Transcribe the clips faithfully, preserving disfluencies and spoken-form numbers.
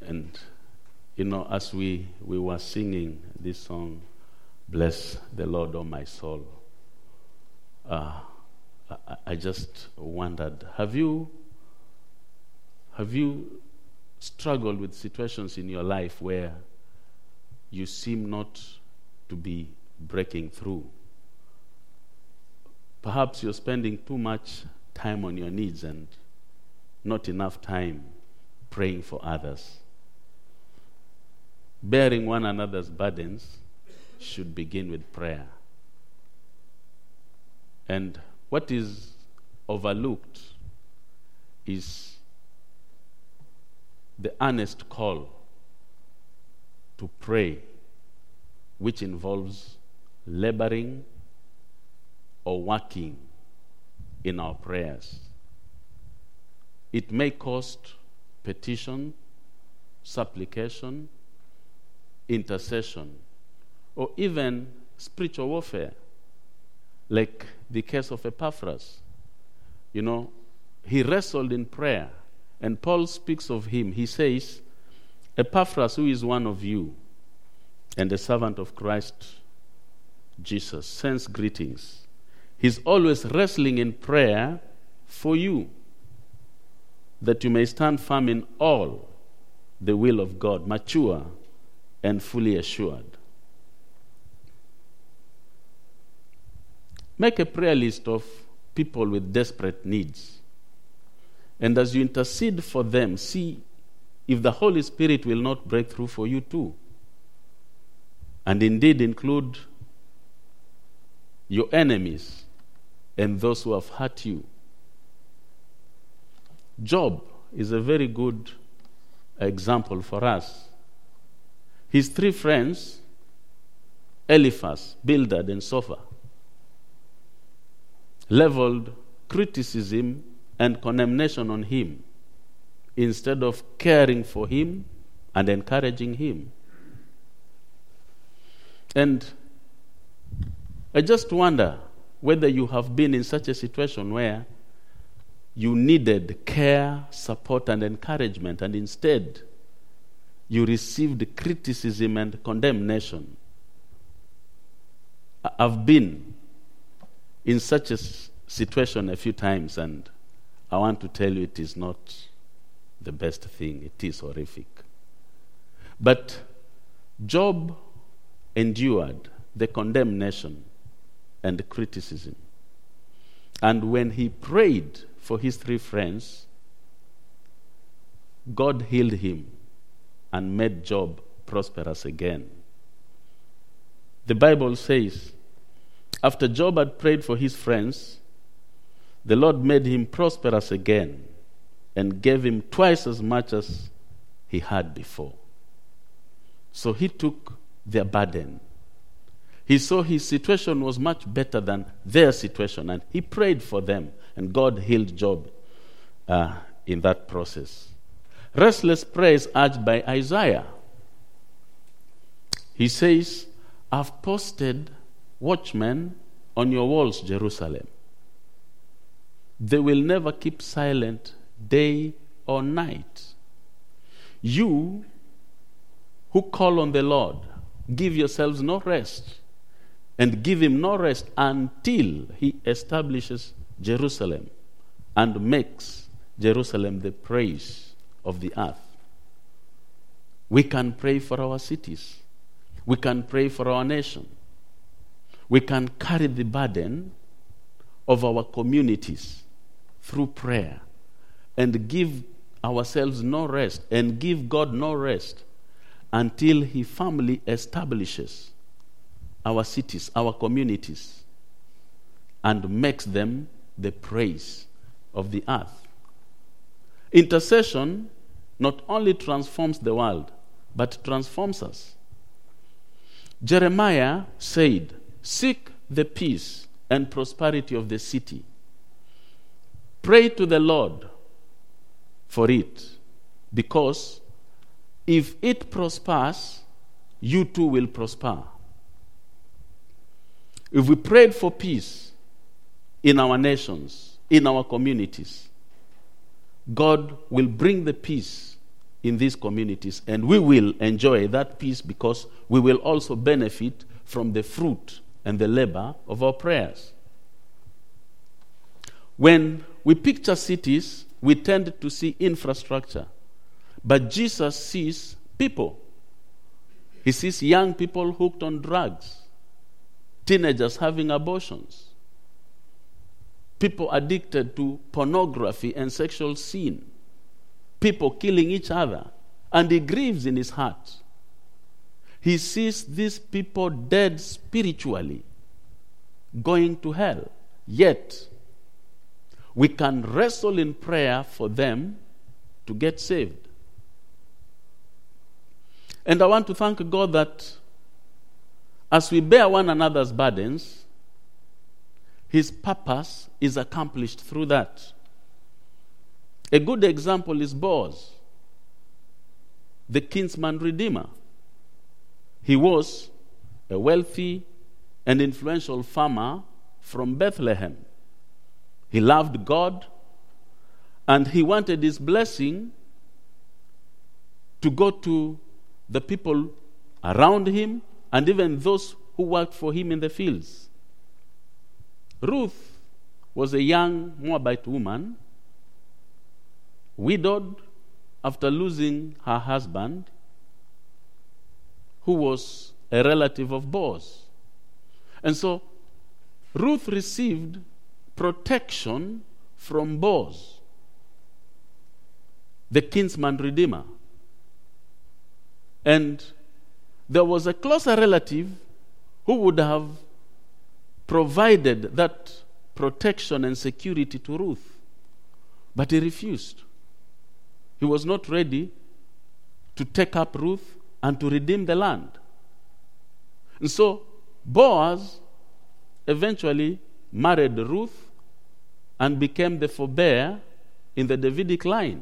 And, you know, as we, we were singing this song, Bless the Lord, O my soul, uh, I, I just wondered, have you, have you struggled with situations in your life where you seem not to be breaking through? Perhaps you're spending too much time on your needs and not enough time praying for others. Bearing one another's burdens should begin with prayer. And what is overlooked is the earnest call to pray, which involves laboring or working in our prayers. It may cost petition, supplication, intercession, or even spiritual warfare, like the case of Epaphras. You know, he wrestled in prayer, and Paul speaks of him. He says, Epaphras, who is one of you and a servant of Christ Jesus, sends greetings. He's always wrestling in prayer for you, that you may stand firm in all the will of God, mature and fully assured. Make a prayer list of people with desperate needs. And as you intercede for them, see if the Holy Spirit will not break through for you too. And indeed include your enemies and those who have hurt you. Job is a very good example for us. His three friends, Eliphaz, Bildad, and Zophar, leveled criticism and condemnation on him instead of caring for him and encouraging him. And I just wonder whether you have been in such a situation where you needed care, support, and encouragement, and instead you received criticism and condemnation. I've been in such a situation a few times, and I want to tell you it is not the best thing. It is horrific. But Job endured the condemnation and the criticism. And when he prayed for his three friends, God healed him and made Job prosperous again. The Bible says, after Job had prayed for his friends, the Lord made him prosperous again and gave him twice as much as he had before. So he took their burden. He saw his situation was much better than their situation, and he prayed for them, and God healed Job uh, in that process. Restless prayer is urged by Isaiah. He says, I've posted watchmen on your walls, Jerusalem. They will never keep silent day or night. You who call on the Lord, give yourselves no rest, and give him no rest until he establishes Jerusalem and makes Jerusalem the praise of the earth. We can pray for our cities. We can pray for our nation. We can carry the burden of our communities through prayer and give ourselves no rest and give God no rest until he firmly establishes our cities, our communities, and makes them the praise of the earth. Intercession not only transforms the world, but transforms us. Jeremiah said, seek the peace and prosperity of the city. Pray to the Lord for it, because if it prospers, you too will prosper. If we prayed for peace in our nations, in our communities, God will bring the peace in these communities, and we will enjoy that peace because we will also benefit from the fruit and the labor of our prayers. When we picture cities, we tend to see infrastructure, but Jesus sees people. He sees young people hooked on drugs, teenagers having abortions, people addicted to pornography and sexual sin, people killing each other, and he grieves in his heart. He sees these people dead spiritually, going to hell. Yet, we can wrestle in prayer for them to get saved. And I want to thank God that as we bear one another's burdens, his purpose is accomplished through that. A good example is Boaz, the kinsman redeemer. He was a wealthy and influential farmer from Bethlehem. He loved God, and he wanted his blessing to go to the people around him and even those who worked for him in the fields. Ruth was a young Moabite woman, widowed after losing her husband, who was a relative of Boaz. And so Ruth received protection from Boaz, the kinsman redeemer. And there was a closer relative who would have provided that protection and security to Ruth, but he refused. He was not ready to take up Ruth and to redeem the land. And so Boaz eventually married Ruth and became the forebear in the Davidic line.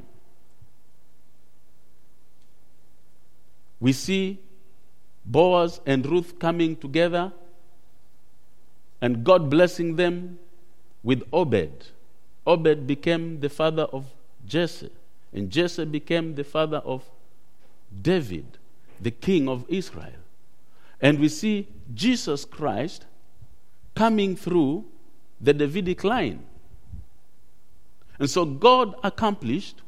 We see Boaz and Ruth coming together and God blessing them with Obed. Obed became the father of Jesse, and Jesse became the father of David, the king of Israel. And we see Jesus Christ coming through the Davidic line. And so God accomplished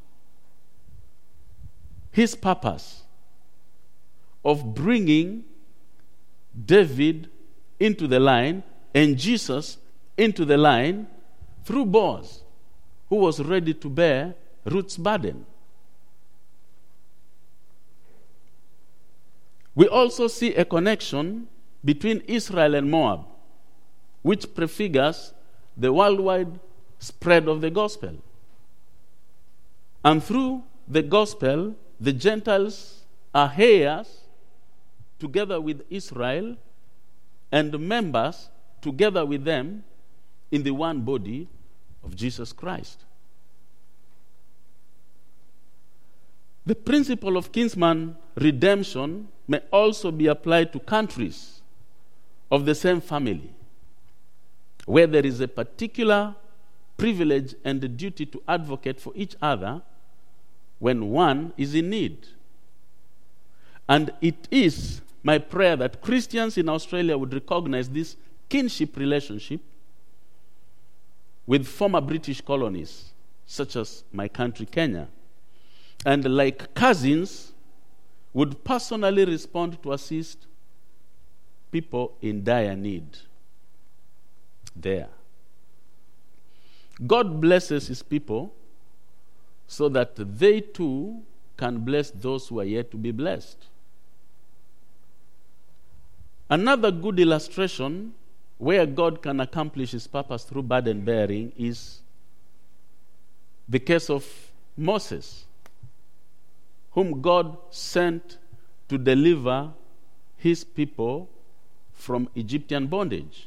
his purpose of bringing David into the line and Jesus into the line through Boaz, who was ready to bear Ruth's burden. We also see a connection between Israel and Moab, which prefigures the worldwide spread of the gospel. And through the gospel, the Gentiles are heirs together with Israel and members together with them in the one body of Jesus Christ. The principle of kinsman redemption may also be applied to countries of the same family, where there is a particular privilege and a duty to advocate for each other when one is in need. And it is my prayer that Christians in Australia would recognize this kinship relationship with former British colonies, such as my country, Kenya, and like cousins, would personally respond to assist people in dire need there. God blesses his people so that they too can bless those who are yet to be blessed. Another good illustration where God can accomplish his purpose through burden bearing is the case of Moses, whom God sent to deliver his people from Egyptian bondage.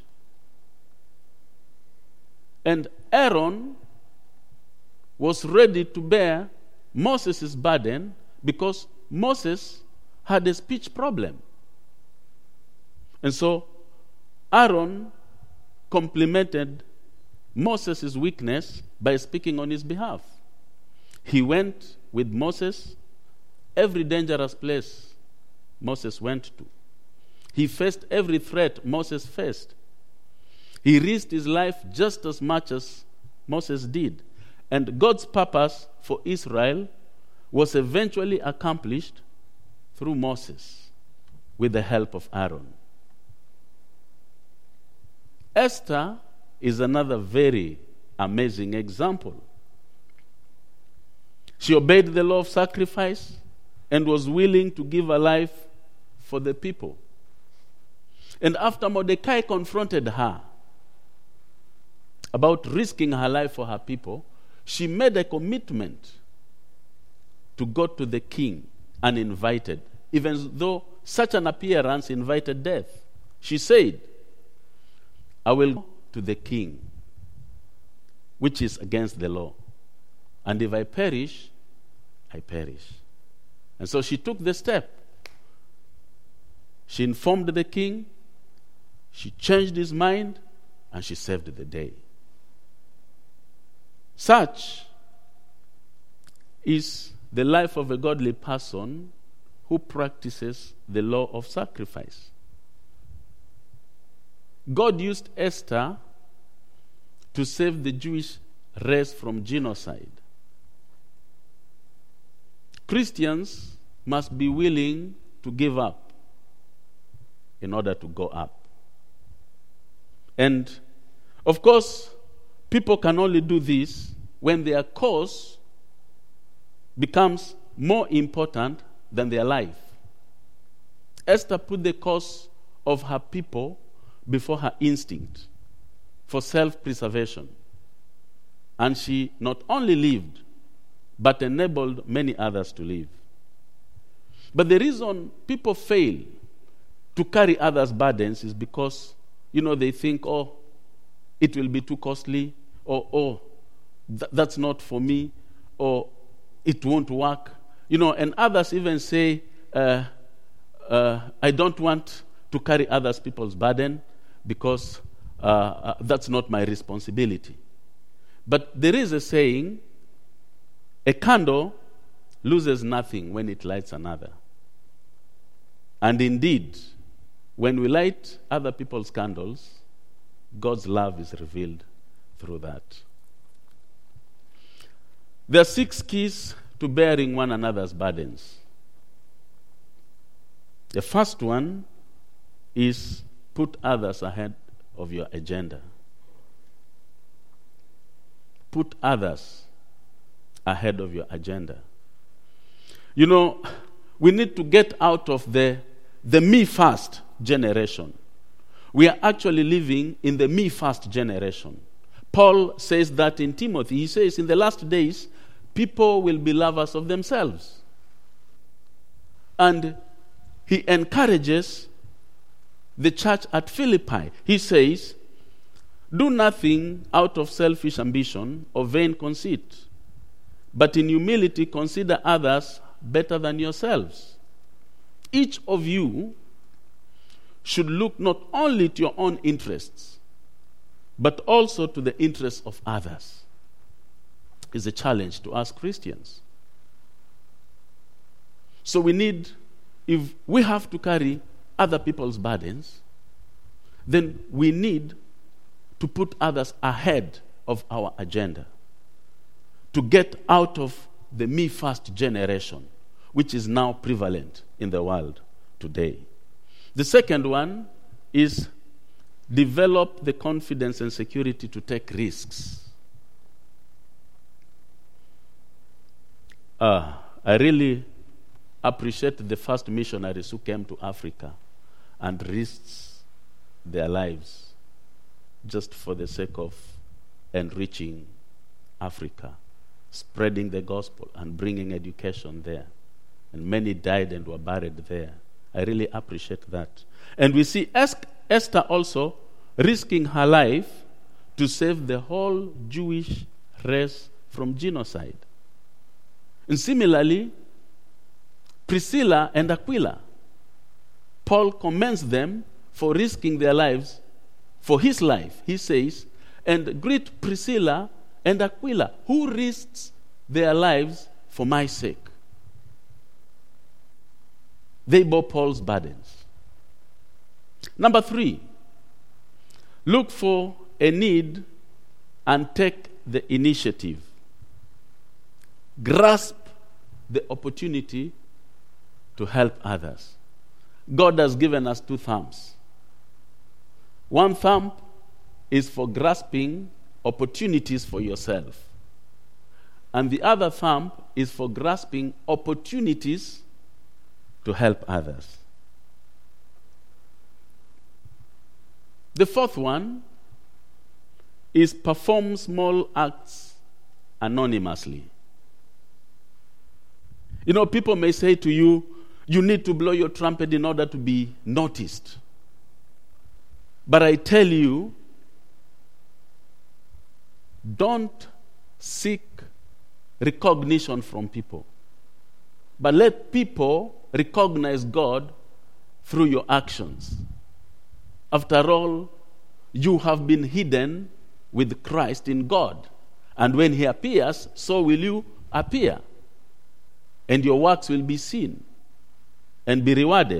And Aaron was ready to bear Moses' burden because Moses had a speech problem. And so Aaron complemented Moses' weakness by speaking on his behalf. He went with Moses every dangerous place Moses went to. He faced every threat Moses faced. He risked his life just as much as Moses did. And God's purpose for Israel was eventually accomplished through Moses with the help of Aaron. Esther is another very amazing example. She obeyed the law of sacrifice and was willing to give her life for the people. And after Mordecai confronted her about risking her life for her people, she made a commitment to go to the king uninvited, even though such an appearance invited death. She said, I will go to the king, which is against the law. And if I perish, I perish. And so she took the step. She informed the king, she changed his mind, and she saved the day. Such is the life of a godly person who practices the law of sacrifice. God used Esther to save the Jewish race from genocide. Christians must be willing to give up in order to go up. And, of course, people can only do this when their cause becomes more important than their life. Esther put the cause of her people before her instinct for self-preservation. And she not only lived, but enabled many others to live. But the reason people fail to carry others' burdens is because, you know, they think, oh, it will be too costly, or, oh, th- that's not for me, or it won't work. You know, and others even say, uh, uh, I don't want to carry others people's burden because uh, uh, that's not my responsibility. But there is a saying, a candle loses nothing when it lights another. And indeed, when we light other people's candles, God's love is revealed through that. There are six keys to bearing one another's burdens. The first one is put others ahead of your agenda. Put others ahead of your agenda. You know, we need to get out of the, the me first generation. We are actually living in the me first generation. Paul says that in Timothy. He says, in the last days, people will be lovers of themselves. And he encourages the church at Philippi. He says, do nothing out of selfish ambition or vain conceit, but in humility consider others better than yourselves. Each of you should look not only to your own interests, but also to the interests of others. It's a challenge to us Christians. So we need, if we have to carry other people's burdens, then we need to put others ahead of our agenda, to get out of the me first generation, which is now prevalent in the world today. The second one is develop the confidence and security to take risks. Uh, I really appreciate the first missionaries who came to Africa and risked their lives just for the sake of enriching Africa, spreading the gospel and bringing education there. And many died and were buried there. I really appreciate that. And we see Esther also risking her life to save the whole Jewish race from genocide. And similarly, Priscilla and Aquila, Paul commends them for risking their lives, for his life. He says, and greet Priscilla and Aquila, who risked their lives for my sake. They bore Paul's burdens. Number three, look for a need and take the initiative. Grasp the opportunity to help others. God has given us two thumbs. One thumb is for grasping opportunities for yourself. And the other thumb is for grasping opportunities to help others. The fourth one is perform small acts anonymously. You know, people may say to you, you need to blow your trumpet in order to be noticed. But I tell you, don't seek recognition from people, but let people recognize God through your actions. After all, you have been hidden with Christ in God, and when He appears, so will you appear, and your works will be seen and be rewarded.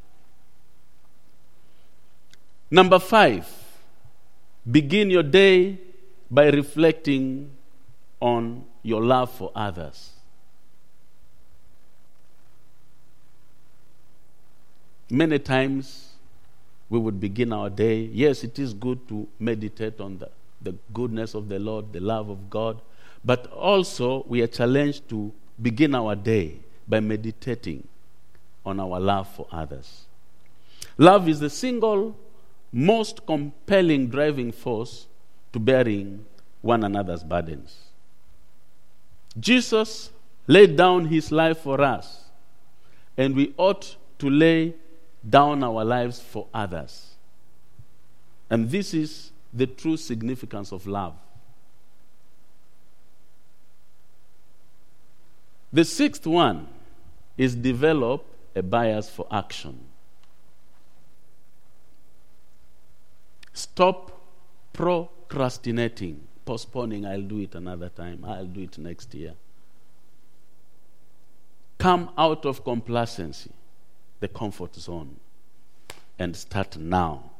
Number five, begin your day by reflecting on your love for others. Many times we would begin our day. Yes, it is good to meditate on the, the goodness of the Lord, the love of God, but also we are challenged to begin our day by meditating on our love for others. Love is the single most compelling driving force to bearing one another's burdens. Jesus laid down His life for us, and we ought to lay down our lives for others. And this is the true significance of love. The sixth one is develop a bias for action. Stop procrastinating, postponing, I'll do it another time, I'll do it next year. Come out of complacency, the comfort zone, and start now.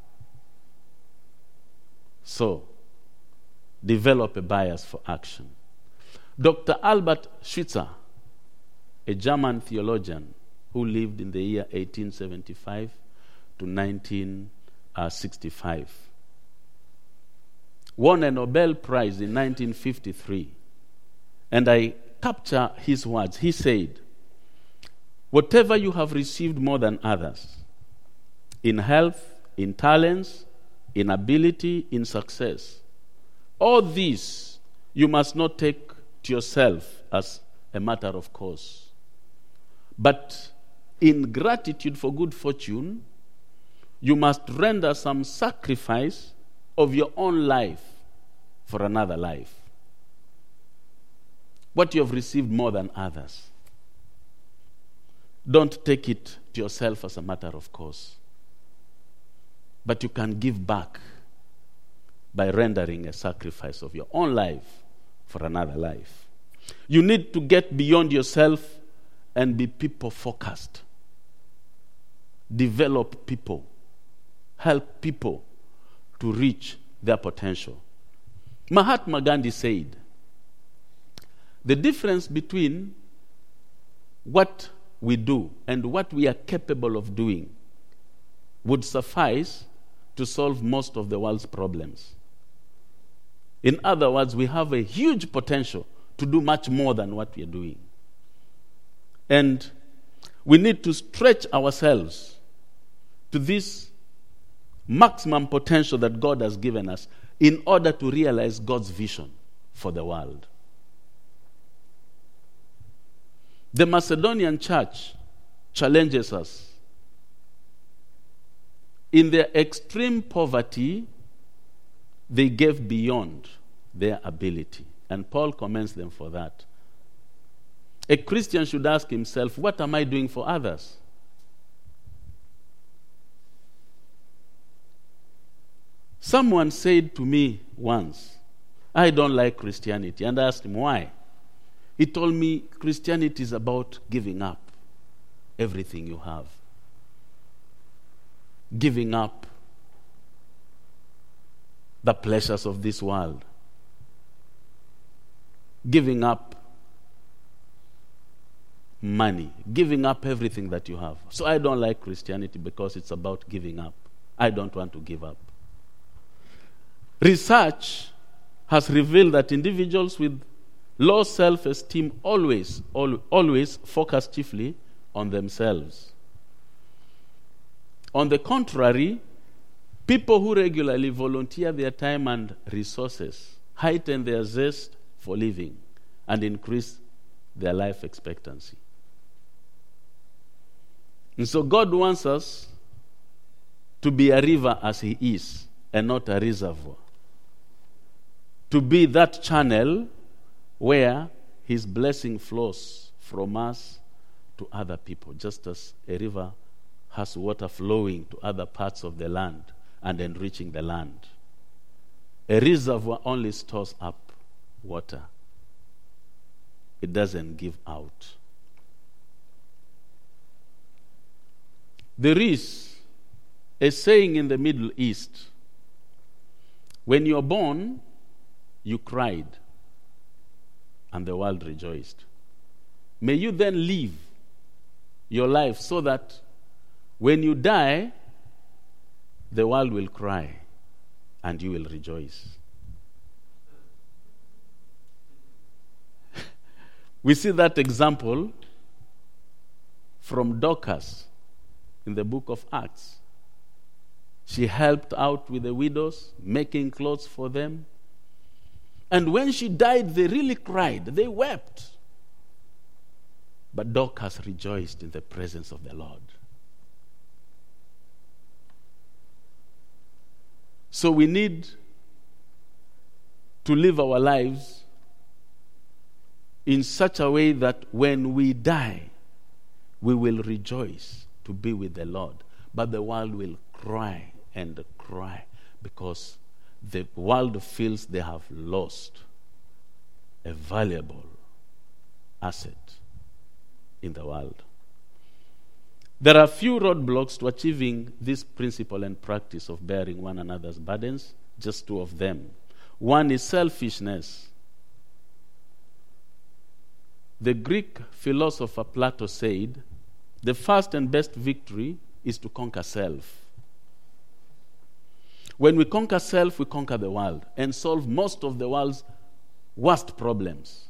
So, develop a bias for action. Doctor Albert Schweitzer, a German theologian who lived in the year eighteen seventy-five to nineteen sixty-five, won a Nobel Prize in nineteen fifty-three. And I capture his words. He said, whatever you have received more than others, in health, in talents, in ability, in success, all these you must not take to yourself as a matter of course. But in gratitude for good fortune, you must render some sacrifice of your own life for another life. What you have received more than others, don't take it to yourself as a matter of course. But you can give back by rendering a sacrifice of your own life for another life. You need to get beyond yourself and be people-focused. Develop people. Help people to reach their potential. Mahatma Gandhi said, the difference between what we do and what we are capable of doing would suffice to solve most of the world's problems. In other words, we have a huge potential to do much more than what we are doing. And we need to stretch ourselves to this maximum potential that God has given us in order to realize God's vision for the world. The Macedonian church challenges us. In their extreme poverty, they gave beyond their ability. And Paul commends them for that. A Christian should ask himself, what am I doing for others? Someone said to me once, I don't like Christianity. And I asked him why. He told me Christianity is about giving up. everything you have. Giving up the pleasures of this world. Giving up money. Giving up everything that you have. So I don't like Christianity because it's about giving up. I don't want to give up. Research has revealed that individuals with low self-esteem always, al- always focus chiefly on themselves. On the contrary, people who regularly volunteer their time and resources heighten their zest for living and increase their life expectancy. And so God wants us to be a river as He is and not a reservoir. To be that channel where His blessing flows from us to other people, just as a river has water flowing to other parts of the land and enriching the land. A reservoir only stores up water. It doesn't give out. There is a saying in the Middle East, when you're born, you cried, and the world rejoiced. May you then live your life so that when you die, the world will cry, and you will rejoice. We see that example from Dorcas in the book of Acts. She helped out with the widows, making clothes for them. And when she died, they really cried. They wept. But Dorcas rejoiced in the presence of the Lord. So we need to live our lives in such a way that when we die, we will rejoice to be with the Lord. But the world will cry and cry because the world feels they have lost a valuable asset in the world. There are few roadblocks to achieving this principle and practice of bearing one another's burdens, just two of them. One is selfishness. The Greek philosopher Plato said, the first and best victory is to conquer self. When we conquer self, we conquer the world and solve most of the world's worst problems.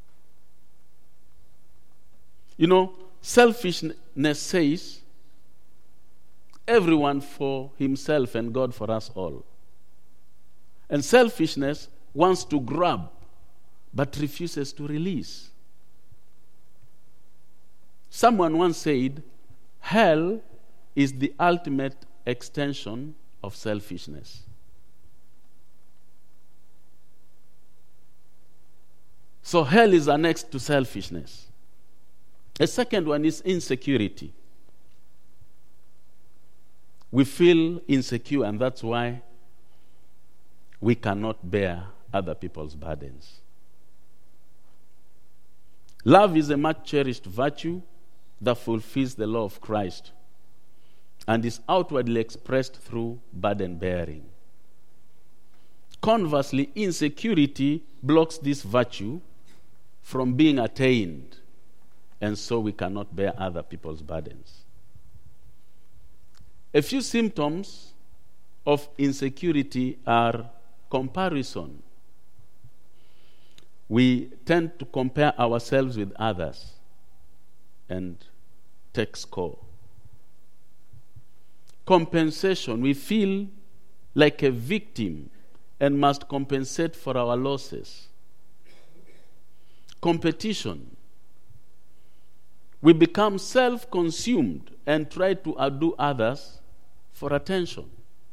You know, selfishness says, everyone for himself and God for us all. And selfishness wants to grab, but refuses to release. Someone once said, hell is the ultimate extension of selfishness. So hell is annexed to selfishness. A second one is insecurity. We feel insecure, and that's why we cannot bear other people's burdens. Love is a much cherished virtue that fulfills the law of Christ and is outwardly expressed through burden bearing. Conversely, insecurity blocks this virtue from being attained, and so we cannot bear other people's burdens. A few symptoms of insecurity are comparison. We tend to compare ourselves with others and take score. Compensation. We feel like a victim and must compensate for our losses. Competition. We become self-consumed and try to outdo others for attention.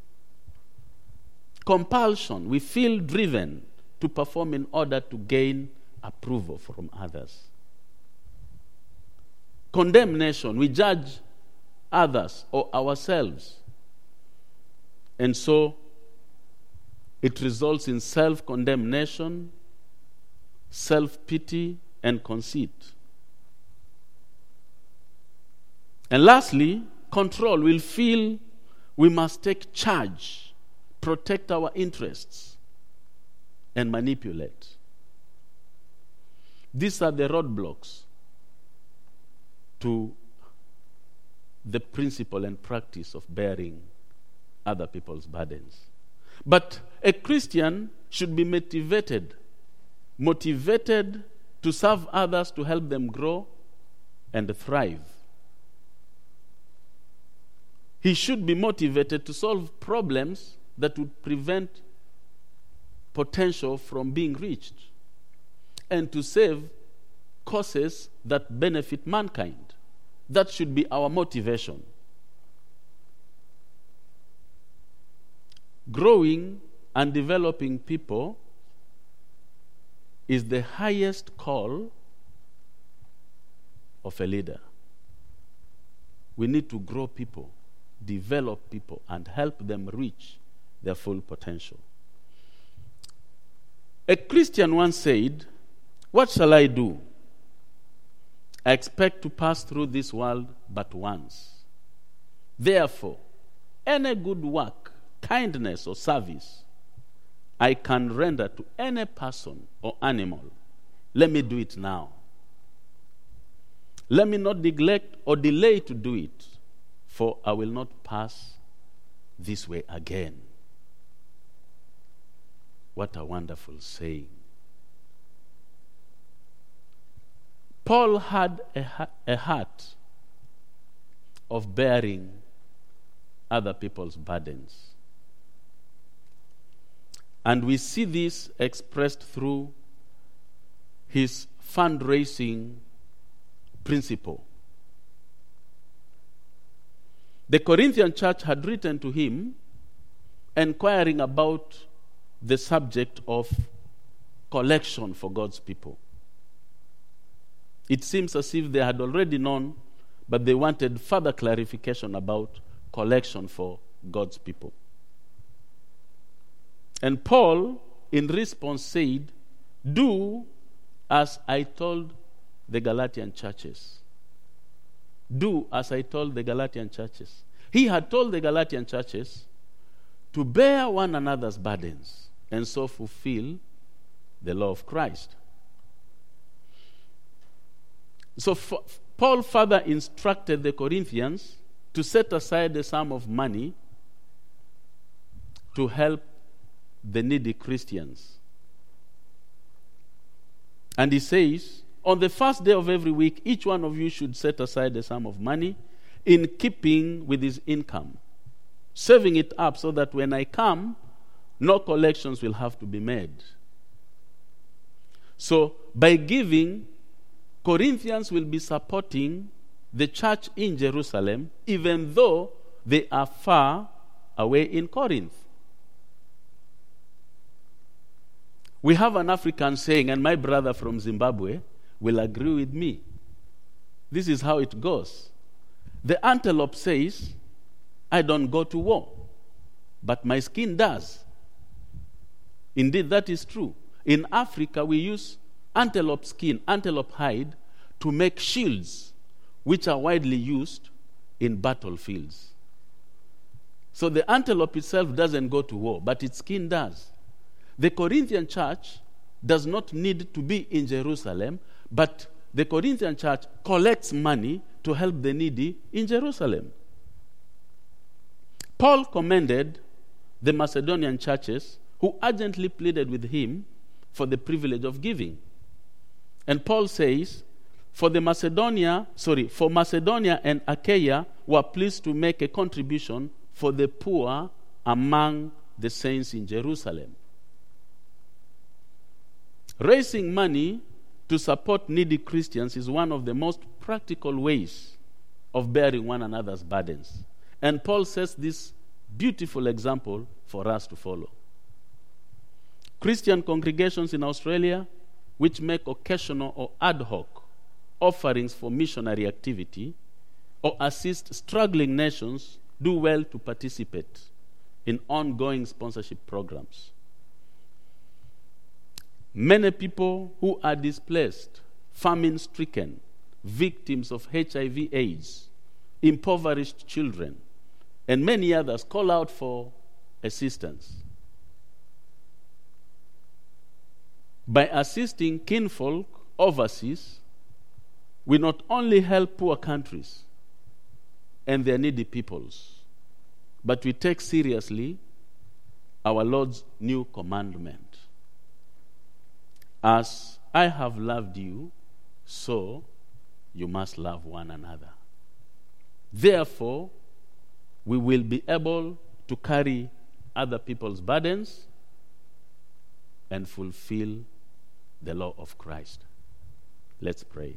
Compulsion. We feel driven to perform in order to gain approval from others. Condemnation. We judge others or ourselves. And so it results in self-condemnation, self-pity, and conceit. And lastly, control. We'll feel we must take charge, protect our interests, and manipulate. These are the roadblocks to the principle and practice of bearing other people's burdens. But a Christian should be motivated, motivated to serve others, to help them grow and thrive. He should be motivated to solve problems that would prevent potential from being reached, and to save causes that benefit mankind. That should be our motivation. Growing and developing people is the highest call of a leader. We need to grow people, develop people, and help them reach their full potential. A Christian once said, "What shall I do? I expect to pass through this world but once. Therefore, any good work, kindness, or service I can render to any person or animal, let me do it now. Let me not neglect or delay to do it, for I will not pass this way again." What a wonderful saying. Paul had a, a heart of bearing other people's burdens. And we see this expressed through his fundraising principle. The Corinthian church had written to him inquiring about the subject of collection for God's people. It seems as if they had already known, but they wanted further clarification about collection for God's people. And Paul, in response, said, "Do as I told the Galatian churches." Do as I told the Galatian churches. He had told the Galatian churches to bear one another's burdens and so fulfill the law of Christ. So for, Paul further instructed the Corinthians to set aside a sum of money to help the needy Christians. And he says, on the first day of every week, each one of you should set aside a sum of money in keeping with his income, saving it up so that when I come, no collections will have to be made. So by giving, Corinthians will be supporting the church in Jerusalem, even though they are far away in Corinth. We have an African saying, and my brother from Zimbabwe will agree with me. This is how it goes. The antelope says, "I don't go to war, but my skin does." Indeed, that is true. In Africa, we use antelope skin, antelope hide, to make shields, which are widely used in battlefields. So the antelope itself doesn't go to war, but its skin does. The Corinthian church does not need to be in Jerusalem, but the Corinthian church collects money to help the needy in Jerusalem. Paul commended the Macedonian churches who urgently pleaded with him for the privilege of giving. And Paul says, for the Macedonia, sorry, for Macedonia and Achaia were pleased to make a contribution for the poor among the saints in Jerusalem. Raising money to support needy Christians is one of the most practical ways of bearing one another's burdens. And Paul sets this beautiful example for us to follow. Christian congregations in Australia, which make occasional or ad hoc offerings for missionary activity or assist struggling nations, do well to participate in ongoing sponsorship programs. Many people who are displaced, famine-stricken, victims of H I V AIDS, impoverished children, and many others call out for assistance. By assisting kinfolk overseas, we not only help poor countries and their needy peoples, but we take seriously our Lord's new commandment. As I have loved you, so you must love one another. Therefore, we will be able to carry other people's burdens and fulfill the law of Christ. Let's pray.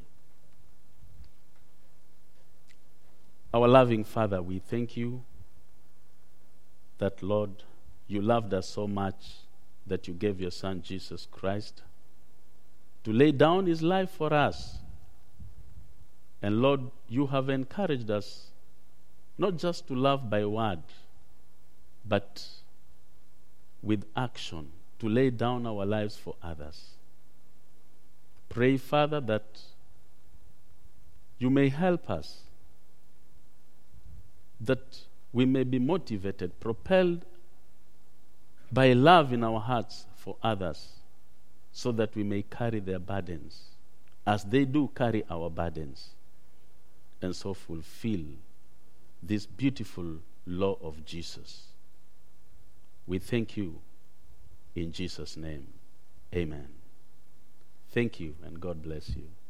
Our loving Father, we thank you that, Lord, you loved us so much that you gave your Son, Jesus Christ, to lay down his life for us. And Lord, you have encouraged us not just to love by word, but with action, to lay down our lives for others. Pray, Father, that you may help us, that we may be motivated, propelled by love in our hearts for others, so that we may carry their burdens as they do carry our burdens, and so fulfill this beautiful law of Jesus. We thank you in Jesus' name. Amen. Thank you, and God bless you.